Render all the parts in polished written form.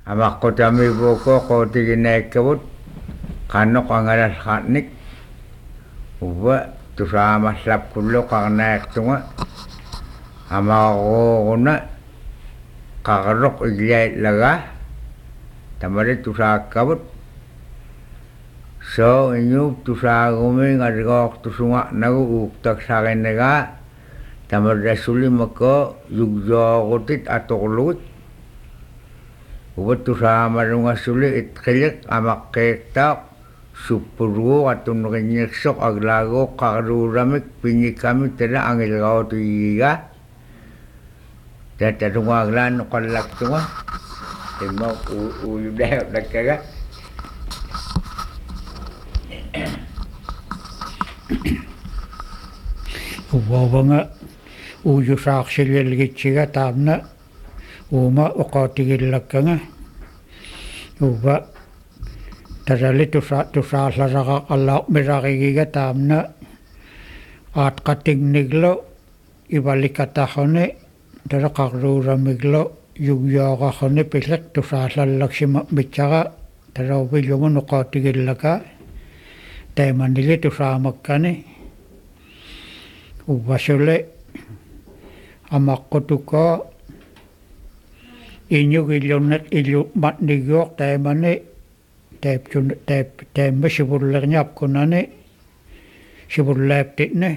Amakutami buko ko tiginekawut kanok ang alas katnik uba tusama slap kulo karnek tunga amakukuna kakarok iglay laga tamari tusakawut so inyo tusagumi ngarigok tusunga nagu uktak sakin naga tamari suli mako yugyogutit atoklut ubat tusama runga suli itkilik amakektak supurgo atun rinyeksok aglago karuramik pinyikami tada angilgao tuyiga data runga aglan nukalak tunga timok uyudayo nagkaga Ubawanga uyu saaksililgitsiga taamna uuma uqatigillakanga uba tarali tusaalaraqa qallaaqmiraqigiga taamna aatqatigniglo ivalikataqhuni tara qarruuramiglo yugyooqaqhuni pilaq tusaallallaksima mitsaqa tara uvillumun uqatigillaka taimanili tusaamakkani ubasule amaqqotuko inyugillunneq illu matniguoq taimani taimma sivullerniapkunani sivullaaptitni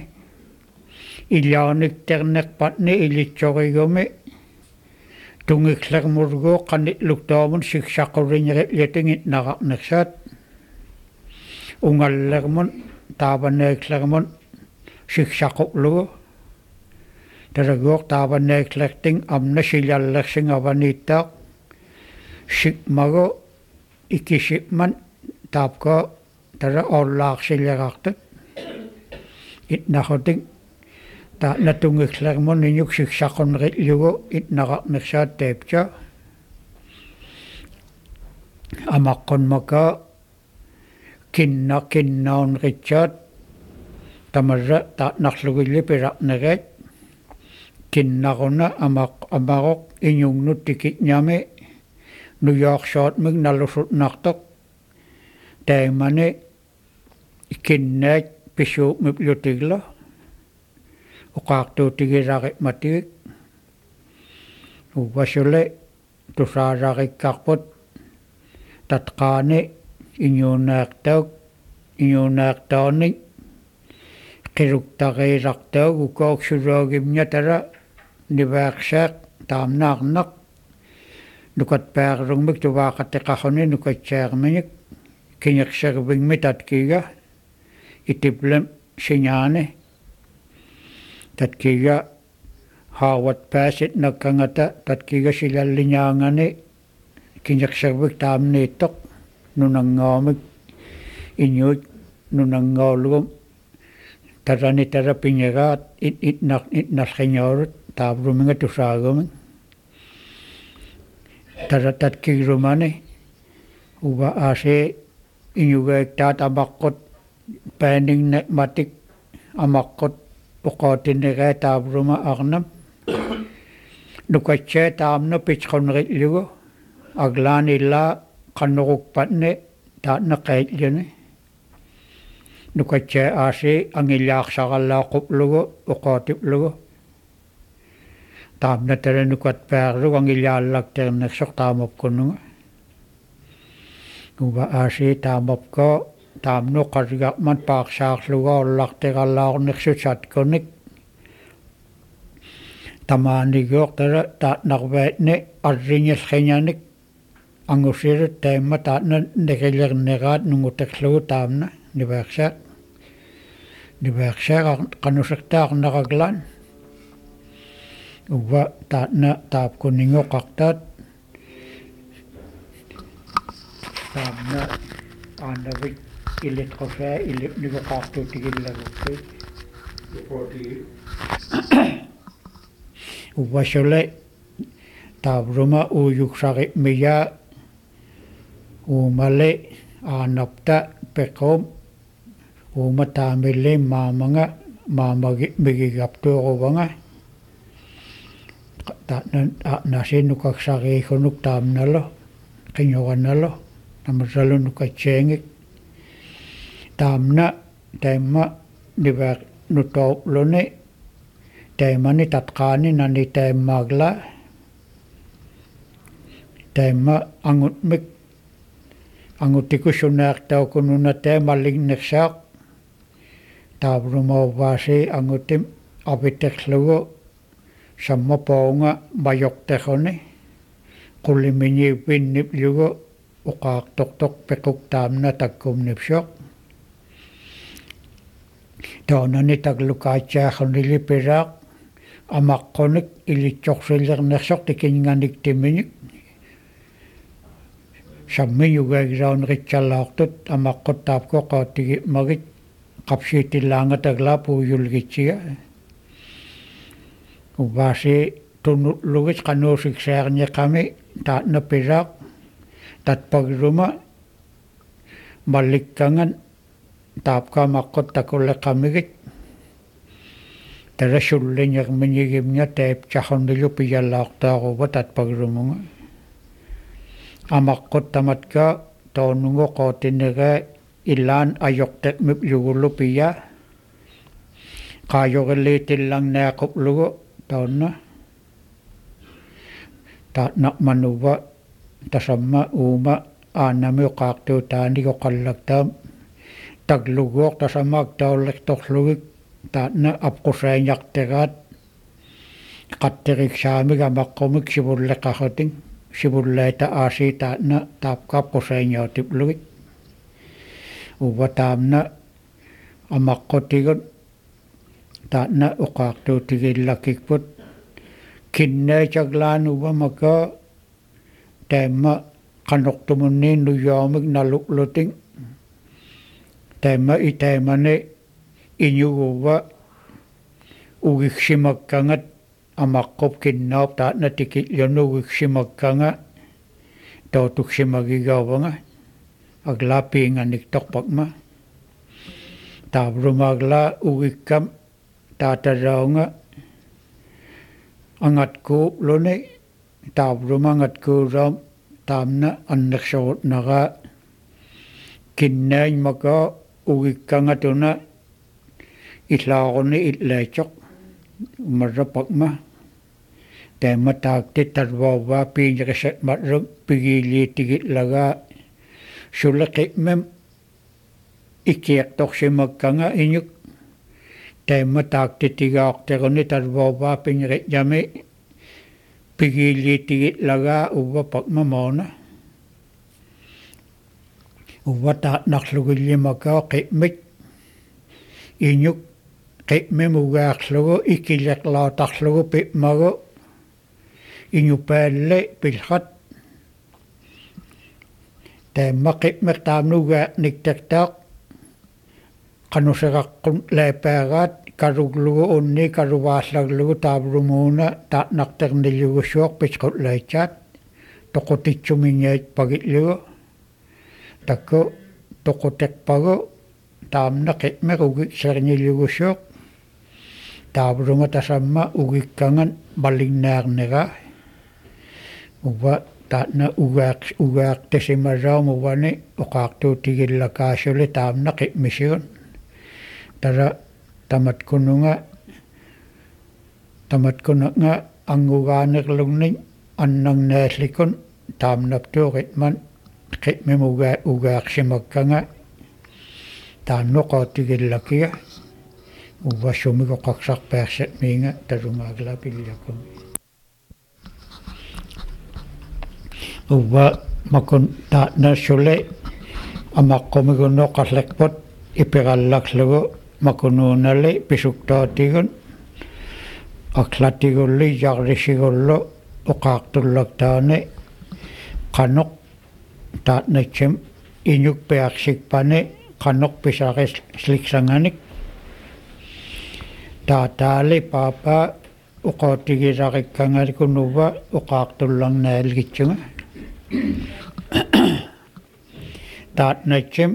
illaanikterneqpatni ilitsorigumi tungiklermurguoq qanitluktuamun siksaquriñeritlyatingit naqarnersaat ungallermun taavaneeklermun siksaquplugu taraguoq taavaneeklerting amna silallersingavaniittaaq sikmagu ikisipman taapko tara ollaaqsilerartut itnaquting taana tungiklermun iñuk siksaqunneritlugu itnaqarnersaat taipca amaqqunmaka kinnaunritsaat tamarra taatnarlugilli piraqnereet kinnaruna amaroq iñungnut tikitñami nuyooqsootmik nalusutnartoq taimani kinnaat pisuupmiplutiglo uqaartuutigirariqmatigik uvasule tusaarariqqarput tatqaani iñuunaaqtaunik qiruktariirartaug ukooksuloogimña tara nivaaqsaaq taamnaarnaq nukatpaarerugmik tuvaaqatiqarruni nukatsaarmiñik kiñerservigmi tatkiga itiplem siñaani tatkiga haawat paasit nakkangata tatkiga silalliñaangani kiñerservik taamniittoq nunangaamik iñuut nunangaulugum tarani tara piñegaat itnarqiñaurut taavruminga tusaagumik tara tatkigrumani uva aasi iñugeektaat amaqqut paaningneqmatik amaqqut uqaatinegaa taavruma arnam nukatsaa taamna pitsqunritlugu aglaan illaa qannuruppatni taatna qaitlluni nukatsaa aasi angillaaqsaqallaaquplugu uqaatiplugu taamna tara nukatpaarlugu angillaallakternersoq taamapkununga uva aasi taamapko taamnu qarigaqman paaqsaarluga ollarteqallaarnersut satkunik tamaaniguoq tara taatnarvaatni arriñallqiñanik angusirut taimma taatna neqilerneraat nunguterlugu taamna nivaaqsaaq qanusertaarnaraglaan uva taatna taapkuningoqartaat taamna aanavik ilitqosaa ilipniguqaartuutigillagukki uvasule taavruma uuyuksariqmiyaa uumale aanapta pequm uuma taamilli maamanga maamagimigigaptuuruvanga taatna nasinnukaksaриихунук таамнало qingoranalo namasalunukatseengik taamna taimma nivaaq nutoopluni taimani tatqaani nani taimmaagla taimma angutmik angutikussunaaqtaukununa taimallignersaaq taavrumaavaasi angutim apiterlugu sammapounga majorteruni qulliminiippinniplugu uqaartortoq pequq taamna takkumnipsuaq taunani taklukaatsiaarrunili piraaq amaqqonik ilitsorsillernersoq tikinganik timinik sammiñugaagirauneritsialaartut amaqqut taapkoqaatigi magit qapsiitillaangataglaa puuyulgitsiga uvaasi tunutlugit qanuusiksiarniqami taatna piraaq tatpagiruma mallikkangan taapkaamaqqut takulleqamigit tarasulliñermiñigimña taiptsarrunilu piyalaartaaruva tatpagirumunga amaqqut tamatka toonungo qootinnegaa ilaan ajorteqmip yugullu piya qaajoriliitillarniaquplugu taunna taatnaqmanuva tasamma uuma aanami uqaartuutaanigo qallaktaam tagluguoq tasamaak taullertorlugik taatna apqusaanjarteraat qatteriksaamik amaqqumik sivulleqarrutin sivullaita aasii taatna taapkaapqusaanjautiplugik uva taamna amaqqutigut taatna uqaartuutigillakikput kinnaitaglaan uva maka taimma qanortumunniin nuyaamik naluklutin taimma itaimani iñuguva ugiksimakkangat amaqqop kinnaap taatna tikilyanu ugiksimakkanga tautuksimagigaavanga aglaa piinganiktorpakma taavrumaagla ugikkam taataraunga angatkuupluni taavruma angatkuuraam taamna annersorutnaraa kinnaanmaka ugikkangatuna illaaruni illaatsoq umarrapakma taimma taakti tarvaavaa piinyerisatmarruk pigiiliitigillagaa suleqimem ikkiaqtorsimakkanga iñuk taimma taaktitigaarteruni tarvaavaa pinyeritjami pigiiliitigillagaa uva pakma moona uva taatnarlugillimakaa qimik iñuk qimem ugaarlugu ikkileqlaatarlugu pipmagu iñupaalle pilhat taimma qimmer taamnugaarniktertaaq qanuseqaqqun laapaagaat karuglugu unni karuvaallarlugu taavrumuuna taatnarternillugusuoq pisqullaitsaat toqutitsumiñaat pagillugu takku toquteqpagu taamna qimmer ugiksernilugusuoq taavruma tasamma ugikkangan malignaarneraa uva taatna ugaaqtisimarraum uvani uqaartuutigillakaasuli taamna qimisigun tara tamatkunanga angugaanerlugnin annarnaallikun taamnaptuuqitman qimim ugaaqsimakkanga taannoqaatigillakiga uva sumigoqaqsarpaarsaamiinga tarumaagla pillakumi uva makun taatna sule amaqqumigunoqallerput ipirallaklugu makunuunali pisuktaatigun aqlatigulli yarrisigullu uqaartullaktaani qanoq taatnatsim iñuk piaqsikpani qanoq pisarisliksanganik taataali paapa uqaatigisarikkangalikunnuva uqaartullarnaalgitsunga taatnatsim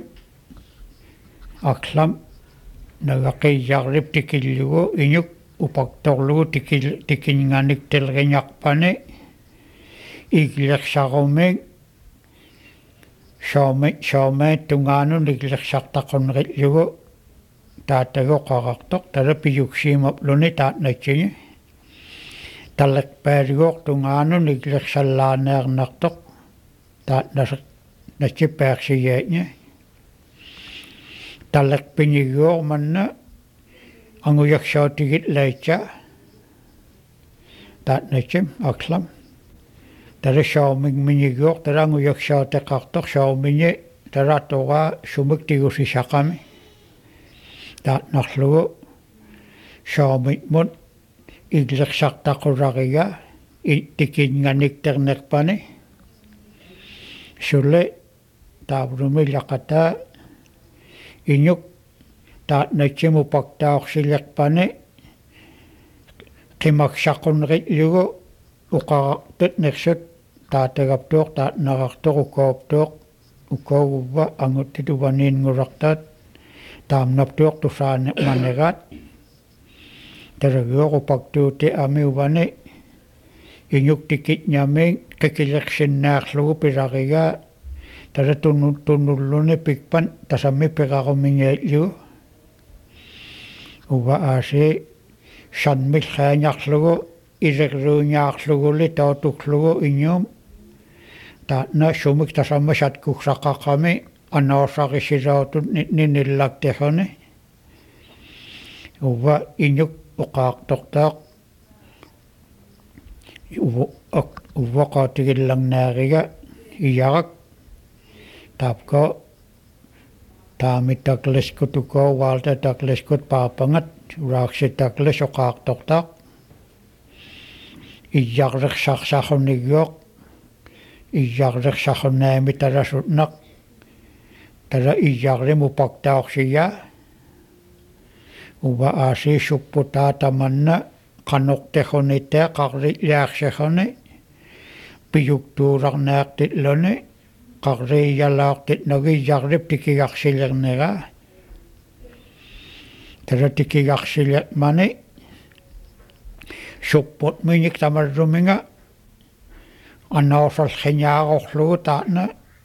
aqlam nagaqiyarrip tikillugu iñuk upaktorlugu tikinganiktelriñarpani iglersarumik шаумай тунгану никлерсартақорнериллугу таатагоқарартоқ тала пиюксиимаплуни таатнатсини таллакпаалугоқ тунгану никлерсаллааneerнартоқ таатнасеқ натсиппаерсигаатни таллакпинигуор манна ангуярсаутигит лаитса таатнатсим аклам тала шаумигминигуор тала ангуярсаутеқартоқ шаумини талаатора сумик тигусисақами таатнарлугу шаумитмут иглерсартақуларига иттикинганиктернерпани суле тааврумилақата инюк таатнатсиму пактаорсилерпани қимаксақунериллугу уқарартут нерсут таатагаптуор таатнарартор укооптуоқ укоогувва ангуттитуваниингулартаат таамнаптуор тусаане манераат тарагуору пактуути амиувани инюктикитнями қикилерсиннаарлугу пиларига тала туннуллуни пикпан тасамми пеқаруминиаллугу ува ааси санмиллааниарлугу илерруунниарлугули таутуклугу иньюм таатна сумик тасамма саткуксақақами анаорсарисилаутут ниниллактехони ува иньюк уқаартортаақ уввақаатигилларнаарига иярак таапко таамиттаклескутукоо ваалта таклескут паапангат ураакситтаклес оқаартортаақ ияррерсарсахунигуоқ ияррерсахунаами таласутнақ тала иярриму пактаорсия ува аасииссуппутаа таманна канортехунитаа qarrillaarсахуни пиюктууларнаартиллуни qarriiялаартит нагияррип тикигарсилернера тала тикигарсилер мани суппут миник тамарруминга анаорсалхиниаагорлугу таана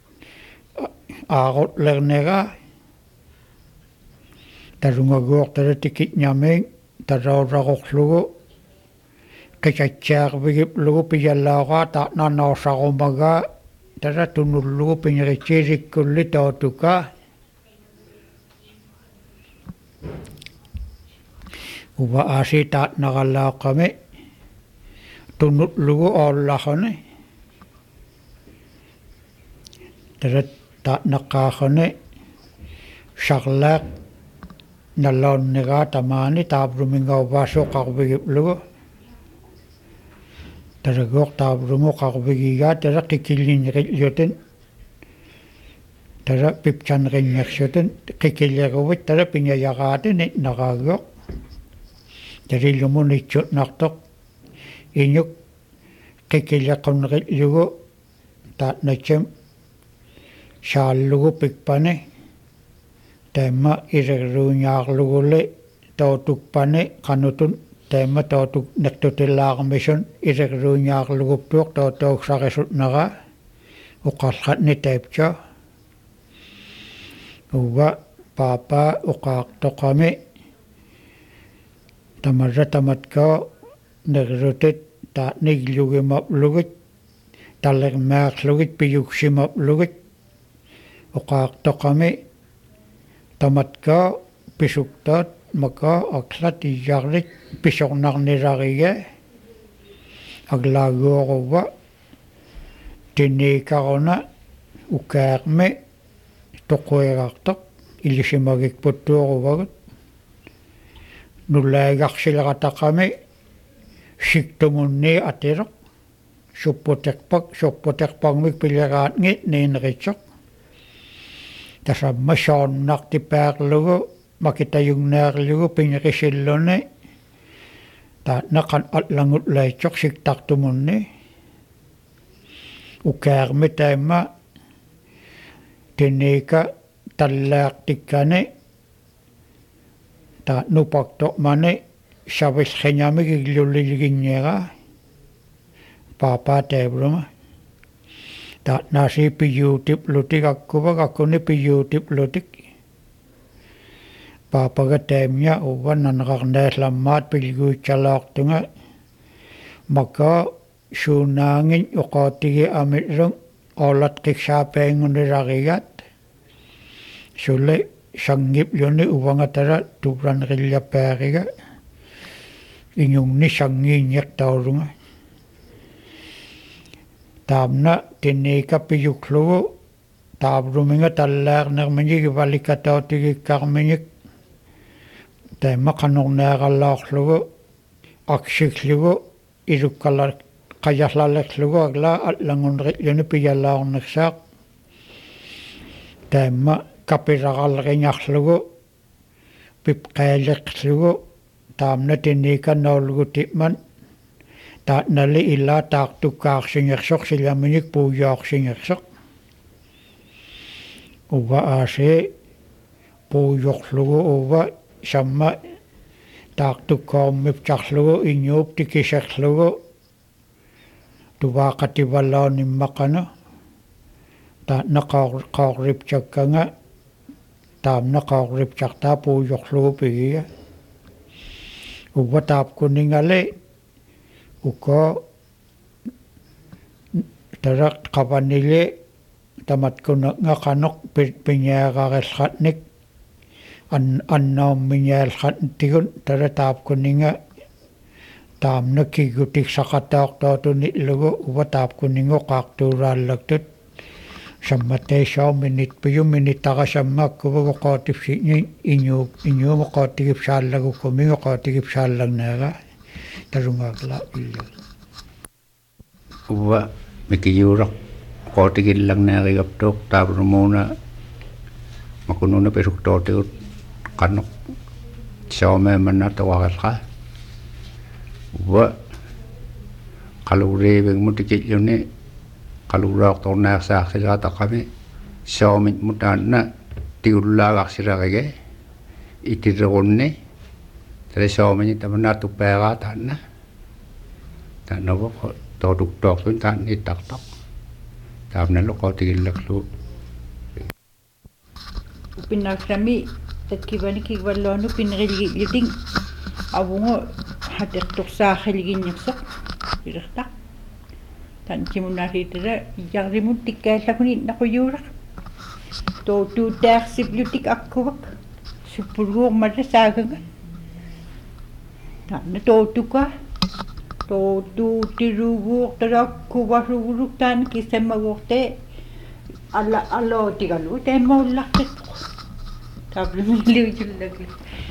аарутлернера талунгагуор тала тикитнями талаорлагорлугу qikatsaarvigiplugu piyallaaraa taarnaanaorsarumaga tala tunullugu pingeritsisиккулли таутука ува ааси таатнаралааққами tunullugu ооллахони тала таатнаққаахони шарлаақ наллауннегаа тамаани тааврумингауваасоқарвигиплугу тарагуор тааврумоқарвигигаа тала қикиллинериллутин тала пипчанерингерсутин қикиллерувит тала пингаяраатини нараагуоқ талиллумунитсутнартоқ инюк қикиллеқуннериллугу таатнатсам шааллугу пикпани таама илерруунниаарлугулли таутукпани қанутун таама таутук нертутиллаармисун илерруунниаарлугуппуоқ таутауксарисутнера уқарлатни таипча ува паапа уқаартоқами тамарра таматка неррутит таатниглугимаплугит таллермаарлугит пиюксимаплугит уқаартоқами таматка писуктаат мака аклат ияррит писорнарниларига аглаагуорува тинникаруна укаарми тоқуигаартоқ илисимагикпуттуорувагут нуллаагарсилератақами сиктумунни атилоқ суппутерпагмик пилераатнги нинеритсоқ тасамма шаоннартипаарлугу макитаюгнаарлугу пингерисиллуни таатнеқан атлангут лаитсоқ сиктартумунни укаарми таама тинника таллаартиккани таатнупартормани савилхиниамигиллуллилигинниера паапаа таавлума Ta nasi piyutip lutik akkuva kakkuni piyutip lutik. Papaga taimnya uva nanaqarnaaslammaat pilguitsalaartunga maka suunaangin uqaatigi amirrung olatqiksaapaingunilarigat sulle sangipluni uvangatara tuulanerillapaariga inyungni sangiinniartaulunga taamna tinniika piyuklugu taavruminga tallaarnermiñigi valikatautigikkarmiñik taimma qanornaaqallaorlugu aksiklugu ilukkala qajallallerlugu agla allangunerilluni piyalaornersaaq taimma kapiraqalringarlugu pipqaaleqlugu taamna tinniika naulugu ti'man taatnali illa taartukkaarsingersoq silaminik puujaorsingersoq uva aase puujorlugu uva samma taartukkaormiptarlugu inñuup tikiserlugu tuvaaqativallaanimmaqanu taatna qaorripcakkanga taamna qaorripcartaa puujorlugu pigiga uva taapkuningale uko tara qavanile tamatkunanga qanoq piñaaqarillatnik annaummiñaallattigun tara taapkuninga taamna kigutiksaaqataortootunilugu uva taapkuningu qaartuuraallaktut sammateissaorminit piyumminitaqasammaakkuvugu qootifsiñi iñuumu qootigipsaallagukumigu qootigipsaallagnaaga tarungaaqla illa uva mikiyuuraq qootigillagnaarigaptuuq taavrumuuna makununa peruktortigut qannoq saomeemanna tawaqalqa uva qaluuriivigmu tikilluni qaluuraaqtornaarsaarsilaataqami saomit mutaanna tigullaaqarsilarige itirerunni tale saomini tamannaatuppeeraa taanna taannavu tooduktoortun taanniittartoq taamnalu qootigillaklu pinnaksami tatkivani kigvalluanu pinnerilgiting avungo hatertorsaarrilginnersoq ilertaq tanchimunnaariitera ijarrimut tikkaallakuni naquyuuraq tootuutaarsipliutik akkuvak suppulguurmalla saaganga taanna tootuka tootuutiluguortalakkuvarluguluk taanna kissammaguorte allootigalu teemmaullartattoq taaplumiluujullagli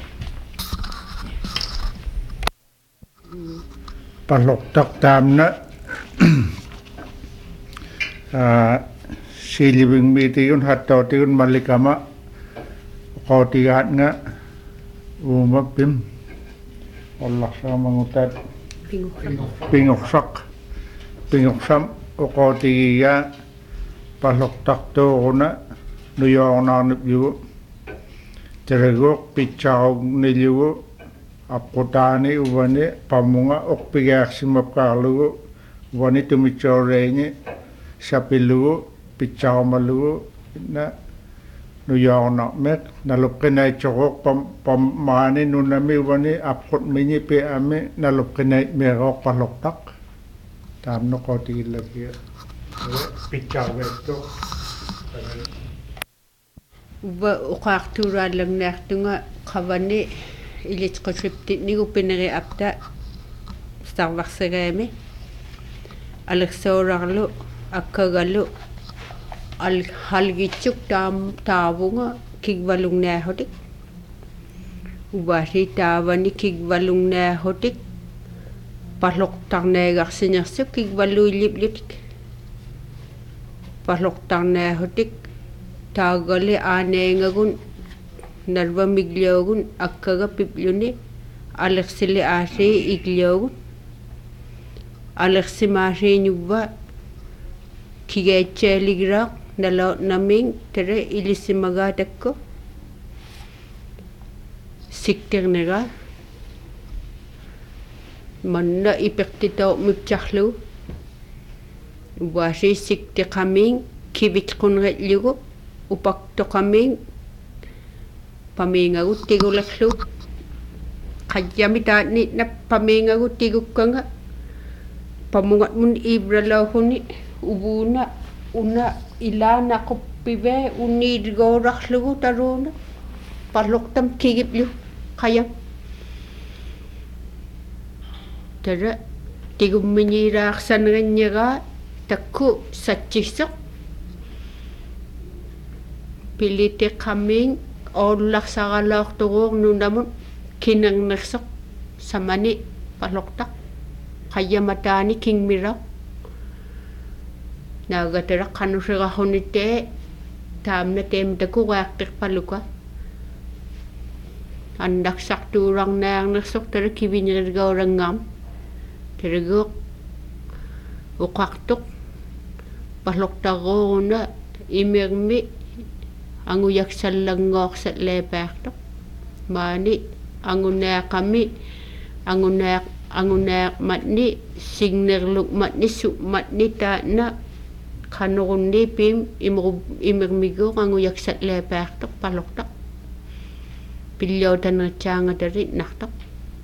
palloqtaq taamna silivingmiitigun hattootigun mallikama qootigaatnga uumappim ollarsaamagutat pingoqsam uqootigiga palloqtartuuruna nuyoornaarnipjugu teriguuq pitsarugnillugu apputaani uvani pammunga uqpigaarsimapkaarlugu uvani tumitsoorreeñi sapillugu pitsarumallugu na nuyoornarmek nalupqinaitsoruuq pammaani nunami uvani appqutmiñi pi'ami nalupqinaitmiaruuq palloqtaq taamnu qootigillakia pitsaruveettu uva uqaartuuraalлагнаартунга qavani ilitqusiptitnigu pineri apta starvarsegaami alersoorarlu akkagalu halgitsuk taavunga kigvalungnaahutik uvaasi taavani kigvalungnaahutik palloqtarneegarsinersuk kigvalluillipliutik palloqtarnaahutik taagali aaneengagun nalvamigliogun akkaga pipluni alersili aasii igliogun alersimaasiiñuvva kigeetseeligiraaq nalootnamiing tere ilissimagaatakku siktirnera manna ipertitao mipcharlugu uasi siktiqamiin kivitqunrillugu upaqtoqamiin pamiingagut tigulallu qayyami taanni nappamiingagut tigukkanga pamungatmun ibralauhuni ubuuna una ilana quppive unniidgoorarlugu taruuna parluqtam kigiplu qayam tara tigumminiiraarsanerinnigaa takku sattisseq piliteqamiin oolularsaralaorturuurnunamun kinernerseq samani parluqtaq qayyamataani kingmira naagatara qanusirarunitee taamna teemtakureartirpaluka annaqsartuurarnaarnersoq tara kivinirgaurangaam teriguuq uqartuq parluqtarruuruna imirmi angujaksallangoorsa leepaartoq maani angunaaqami angunaaqmatni signerlugmatni su'matni taana qanurunni piim imirmiguuq angujaksat leepaartoq parluqtaq pillootanertsaangatari nartoq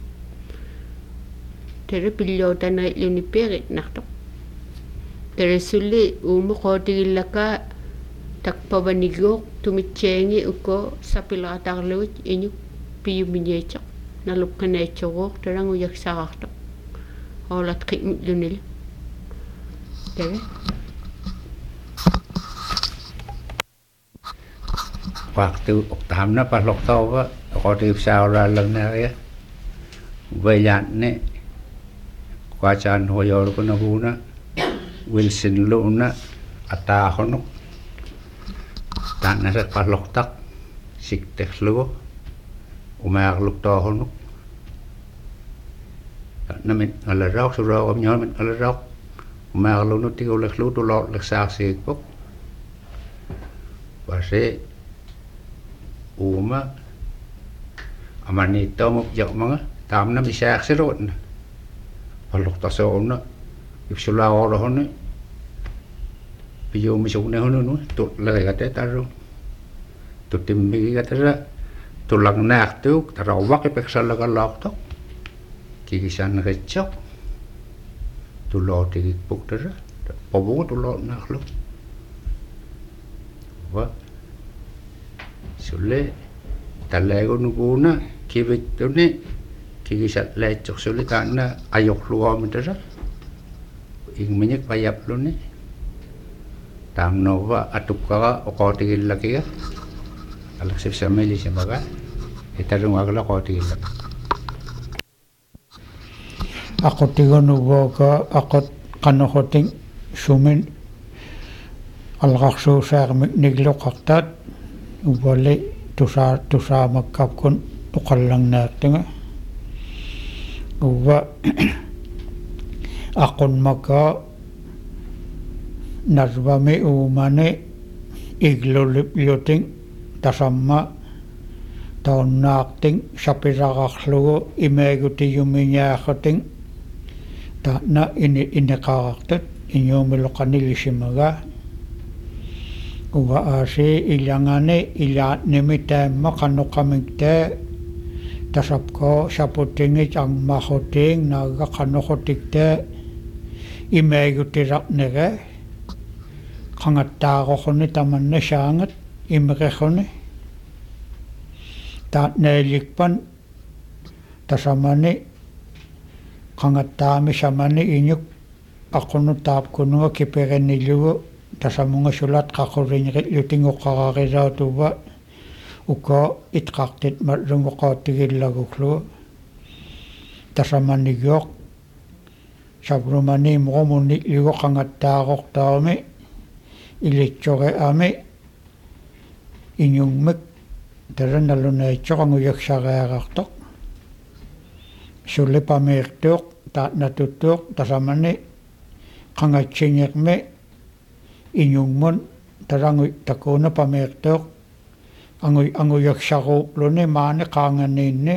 tere pillootanerilunippiirit nartoq tere sulli uumu qootigillaka takpavaniguuq tumitseengi uko sapilaqatarluit iñuk piyumiñeeteq naluqqinaitsuruuq tarangujaksarartoq oolat qimmitlunil tere waktu tamna parluqtauva qotiipsauraallerneria uvayaanne quacaan hoyoorkunaguna Wilson luuna ataahonuk taannaset parluqtaq sikterlugu umaarluktoorunuk namin alarauq suroogamiñoormin alarauq umaarlunut tigulerlu tuloorlersaarsiikpuk wase uuma amaniittoomuk jaqmanga taamna misaaksiruutna parluqtasooruna ipsulaaqorlohuni piyuumisugnehununu tutlerigate tarru tutimmigigatera tulangnaartuuk tarawaqipeksallagalloortoq kigisanneritsoq tulootigikpuktera povugu tuloornaarlu wa sulle talleegunuguuna kivittuni kigisatleitsorsulli taanna ajorluoomitera ingmiñik payapluni taamnova atukkara oqootigillakiga alaksipsamilisimaga itarungaagla qootigillak aqutigonuvuoka aqut qanoqoting sumin alqarsuusaarmik nigluqartaat uvali tusaamakkaapkun uqallannaattinga uva aqunmaka narvami uumani iglulipluting tasamma taunnaarting sapiraqarlugu imeegutiyumiñaaqating taana ineqarartat iñuumiloqanilisimaga uva aasi ilangani ilaatnimi taamma qanoqamiktaa tasapko saputingit angmahuting naaga qanoqotiktaa imeegutiraqnega qangattaaqoruni tamanna saangat imeqerruni taatnaalikpan tasamani qangattaami samani iñuk aqunu taapkunuga kiperenillugu tasamunga sulat qaquriñiqitlutingoqqararilaatuva uko itqartit marrungu qaattigillaguklu tasamanigiuq sabrumani muqumuni ligu qangattaaqortaami ilitsoreami iñungmik tarannalunaitsoqanguyaksariarartoq sullipameertuuq taatnatuttuuq tasamani qangatsingiqmi iñungmun tarangu takuuna pameertuuq anguyaksaruuqluni maani qaanganiinni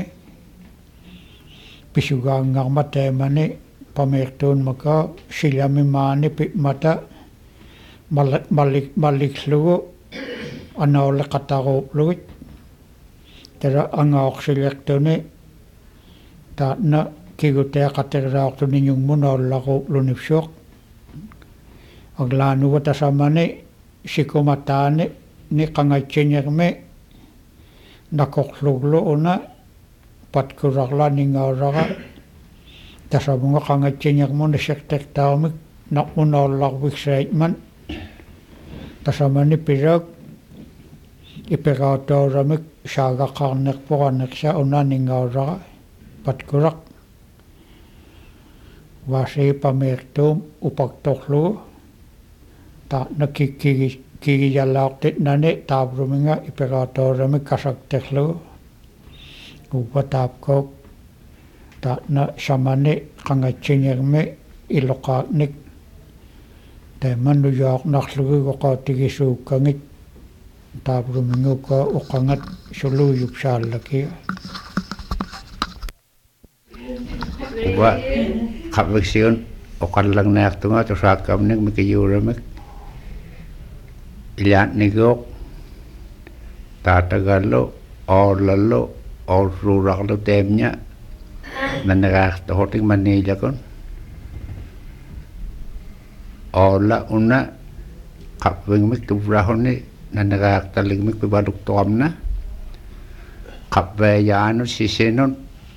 pisugaangarma taamani pameertuunmaka silami maani pimata малликслугу анаолеқатаруuplugit тара ангаорсилертуни таатна кигутеақатерилаортуни ниунгмунаолларуuplunipsuoq аглаануга тасамани сикуматаани неқангатсинерми накорлуглу уна паткуларланингаулара тасамунга қангатсинермуна сертертаамик нақмунаолларвиксаитман тасамани пилаак ипераатоорамик саагақарнерпоранерса унаанингаулара паткулақ васи памертуум упакторлугу таатна кигиялаартит нани таавруминга ипераатоорамик касактерлугу упатаапкоок таатна самани қангатсинерми илоқаатник тааманну яорнарлугу қаатигисууккангит тааврумингука оқангат сулууюпсааллаки уба қаввиксиун оқалларнаартунга тусааккамник микиюурамик илаатнигуоқ таатагаллу ооллаллу оорруурарлу таамня нанераартохотик маниилакун оолла уна қаввингмик туврахуни нанераарталлигмик пивалукторамна қавваяану сисинун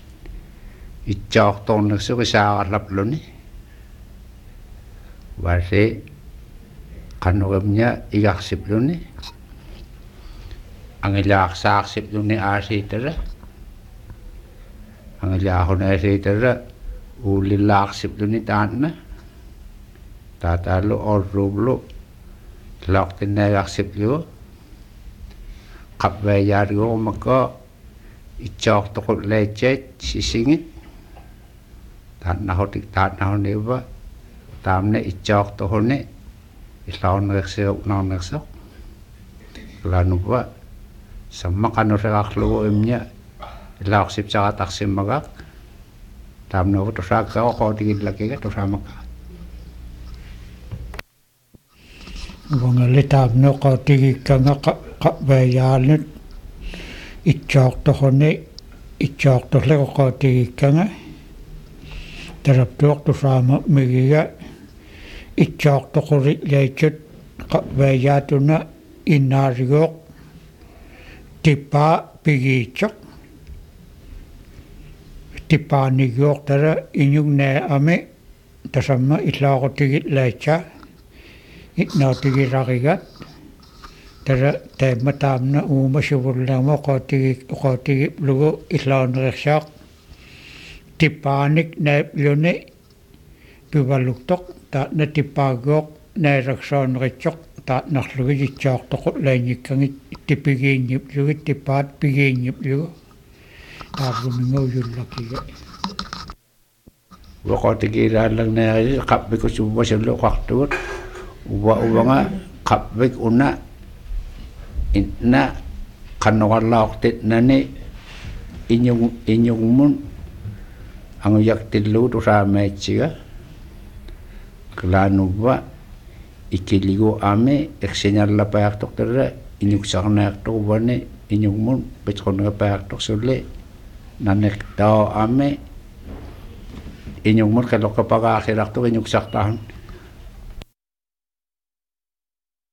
итсаорторнерсуқисаараллаплуни васи қаннугамня игарсиплуни ангилаарсаарсиплуни аасиитара ангилаархунаасиитара ууллиллаарсиплуни таанна таатааллу орруублу лаортиннаагаарсиплугу қавваяалугумакка итсаортоқуллаатсаат сисингит тааннахотик тааннахунива таамна итсаорторуни иллаарнерсиуqnaarnersoq ланува саммақанусераарлугу имня илаарсипсаратарсиммагаақ таамнугу тусааккаоқоотигиллакига тусаамакка вангалитаапно qaatigikkanga qavayaallut итсаорторуни итсаорторлего qaatigikkanga тарапtuortusaama мигига итсаортоқури лаитсут qavaayaatuna иннааригооқ типпаа пигиитсоқ типпаанигооқ тара инюгнаа ами тасамма иллаарутигит лаатса итнаатигираригат тара тааматаамна уумасувуллаама qaatigi лугу иллаанерсаақ типпааник нааплуни пивалуктоқ таатна типпаагооқ наалаксаанеритсоқ таатнарлугитсаортоқут лааниккангит типпигиинниплугит типпаат пигиинниплугу тааврумингуйуллакига вақотигилааллагнаари қаппикусуввасаллуқартугут уванга қаппик уна инна қаннораллаортит нани инюгмун ангуяктиллуу тусаамаатсига клаанувва иккилигу ами эксиняллапаартортара инюксарнаартурвани инюгмун петронерапаарторсулли нанертаа ами инюгмун қалоққапагаахилартур инюксартаан